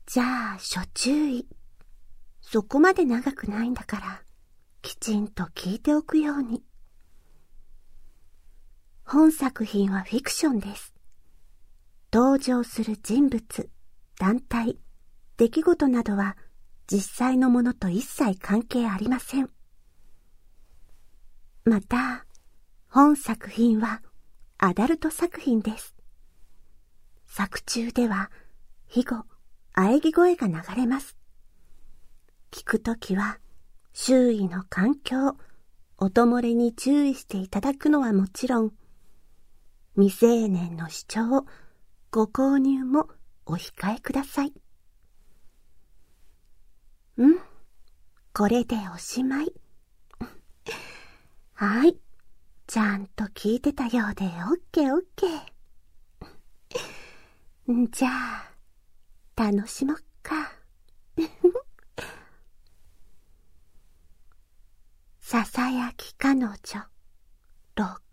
じゃあ、諸注意。そこまで長くないんだから、きちんと聞いておくように。本作品はフィクションです。登場する人物、団体、出来事などは実際のものと一切関係ありません。また、本作品はアダルト作品です。作中では非語、喘ぎ声が流れます。聞くときは周囲の環境、音漏れに注意していただくのはもちろん、未成年の視聴、ご購入もお控えください。これでおしまい。はい。ちゃんと聞いてたようでオッケーオッケー。じゃあ、楽しもっか。ささやき彼女6